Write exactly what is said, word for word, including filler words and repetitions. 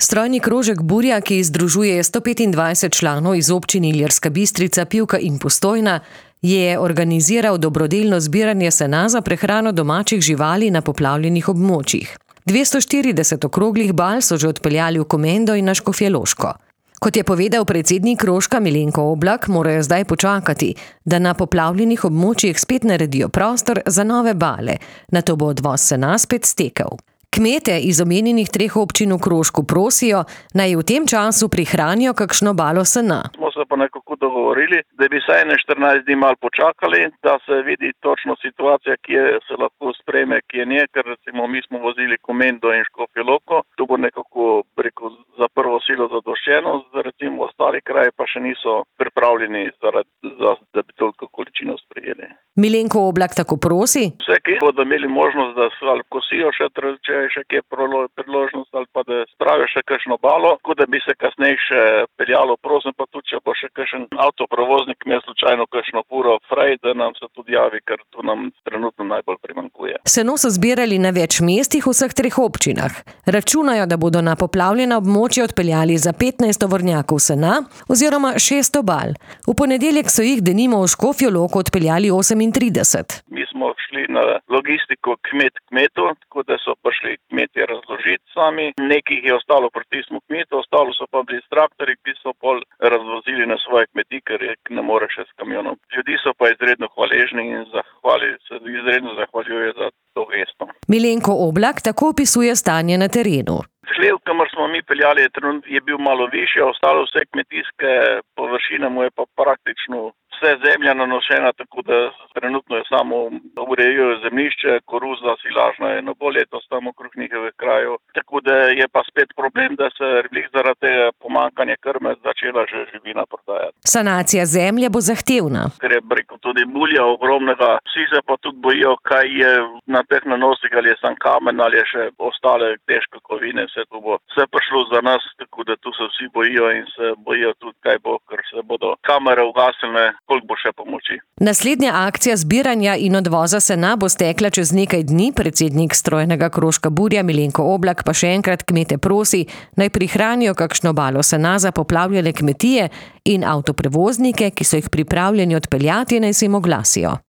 Strojni krožek Burja, ki združuje sto petindvajset članov iz občin Ilirska Bistrica, Pivka in Postojna, je organiziral dobrodelno zbiranje sena za prehrano domačih živali na poplavljenih območjih. dvesto štirideset okroglih bal so že odpeljali v Komendo in na Škofjeloško. Kot je povedal predsednik krožka Milenko Oblak, morajo zdaj počakati, da na poplavljenih območjih spet naredijo prostor za nove bale, nato bo odvoz sena spet stekel. Kmete iz omenjenih treh občin v krožku prosijo, naj v tem času prihranijo kakšno balo sena. Smo se pa nekako dogovorili, da bi vsaj na štirinajst dni malo počakali, da se vidi točno situacija, kje se lahko sprejme, kje ne, ker recimo mi smo vozili Komendo in Škofjeloko, to bo nekako preko za prvo silo zadoščeno, recimo ostali kraji pa še niso pripravljeni, zaradi, za, da bi toliko količino sprejeli. Milenko Oblak tako prosi? Vse, ki bodo imeli možnost, da se ali kosijo še, če je še kje priložnost, ali pa da spravijo še kakšno balo, tako da bi se kasneje še peljalo, prosim pa tudi, če bo še kakšen avtoprovoznik imel slučajno kakšno furo frej, da nam se tudi javi, ker to nam trenutno najbolj primanjkuje. Seno so zbirali na več mestih v vseh treh občinah. Računajo, da bodo na poplavljena območja odpeljali za petnajst tovornjakov sena oziroma šeststo bal. V ponedeljek so jih denimo v Škofjo Loko odpeljali osemintrideset. Mi smo šli na logistiko kmet kmetu, tako da so prišli kmetje razložiti sami. Nekih je ostalo pri tistem kmetu, ostalo so pa bili traktorji, ki so pol razvozili na svoje kmetije, ker ne more še s kamionom. Ljudi so pa izredno hvaležni in zahvali, se izredno zahvaljujejo za to gesto. Milenko Oblak tako opisuje stanje na terenu. Hlev, kamor smo mi peljali, je bil malo višje, ostalo vse kmetijske površine, mu je pa praktično vse zemlja nanošena, tako da trenutno je samo urejujejo zemljišče, koruza, silažna je novo letos tam okrog njihovih krajev. Tako da je pa spet problem, da se zaradi tega pomanjkanja krme začela že živina prodajati. Sanacija zemlje bo zahtevna. Ker je rekel tudi mulja ogromnega, vsi se pa tudi bojijo, kaj je na teh nanosih, ali je sam kamen ali je še ostale težke kovine, vse to bo vse prišlo za nas, tako da tu se vsi bojijo in se bojijo tudi, kaj bo, ker se bodo kamere ugasnile, koliko bo še pomoči. Naslednja akcija zbiranja in odvoza sena bo stekla čez nekaj dni. Predsednik strojnega krožka Burja Milenko Oblak pa še enkrat kmete prosi, naj prihranijo kakšno balo sena za poplavljene kmetije in avtoprevoznike, ki so jih pripravljeni odpeljati, naj se jim oglasijo.